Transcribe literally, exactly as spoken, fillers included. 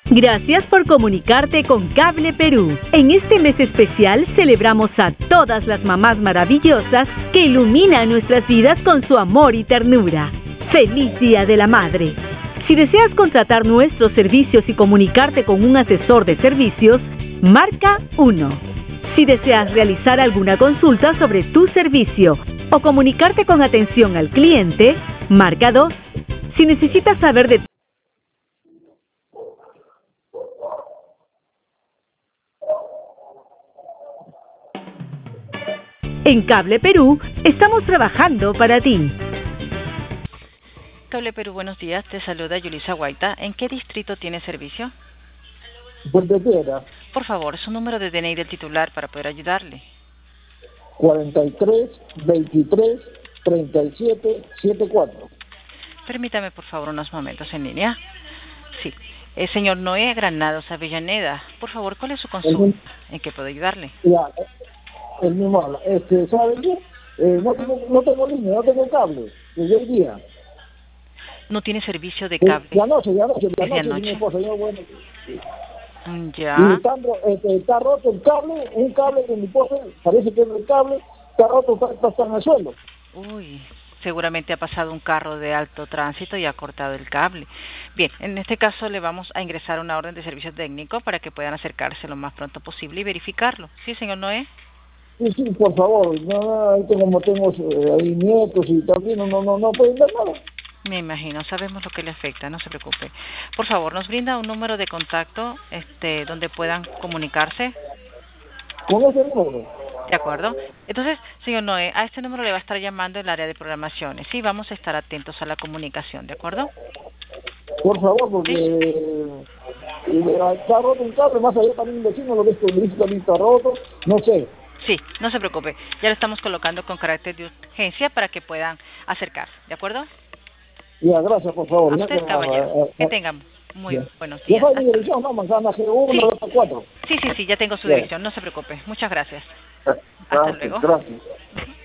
Gracias por comunicarte con Cable Perú. En este mes especial celebramos a todas las mamás maravillosas que iluminan nuestras vidas con su amor y ternura. ¡Feliz Día de la Madre! Si deseas contratar nuestros servicios y comunicarte con un asesor de servicios, marca uno. Si deseas realizar alguna consulta sobre tu servicio o comunicarte con atención al cliente, marca dos. Si necesitas saber de En Cable Perú, estamos trabajando para ti. Cable Perú, buenos días. Te saluda Yulisa Guaita. ¿En qué distrito tiene servicio? Puente Piedra. Por favor, su número de D N I del titular para poder ayudarle. cuarenta y tres, veintitrés, treinta y siete, setenta y cuatro. Permítame, por favor, unos momentos en línea. Sí. Eh, señor Noé Granados Avellaneda, por favor, ¿cuál es su consulta? ¿En qué puedo ayudarle? Ya, el mismo habla. Este, ¿sabe qué? Eh, no, tengo, no tengo línea, no tengo cable. Desde hoy día. ¿No tiene servicio de cable? Ya noche, ya noche, ya Desde noche, anoche. mi esposa, yo, bueno. Ya. Y está, este, está roto el cable, un cable de mi esposa, parece que es el cable, está roto, está, está, está en el suelo. Uy, seguramente ha pasado un carro de alto tránsito y ha cortado el cable. Bien, en este caso le vamos a ingresar una orden de servicio técnico para que puedan acercarse lo más pronto posible y verificarlo. ¿Sí, señor Noé? Sí, sí, por favor, no, no, ahí tengo, como tengo eh, ahí nietos y también no, no, no, no pueden ver nada. Me imagino, sabemos lo que le afecta, no se preocupe. Por favor, nos brinda un número de contacto este, donde puedan comunicarse. Con ese número. De acuerdo. Entonces, señor Noé, a este número le va a estar llamando el área de programaciones. Sí, vamos a estar atentos a la comunicación, ¿de acuerdo? Por favor, porque eh, está roto un cable, más allá también un vecino lo ves que el disco también está roto, no sé. Sí, no se preocupe. Ya lo estamos colocando con carácter de urgencia para que puedan acercarse, ¿de acuerdo? Ya, gracias, por favor. A Ya usted, que, caballero. uh, uh, Que tengamos muy ya. buenos Ya días. sabe mi dirección, ¿no? Manzana G uno, Sí. dos cuatro. Sí, sí, sí, ya tengo su Ya. dirección, no se preocupe. Muchas gracias. Hasta Gracias, luego. gracias.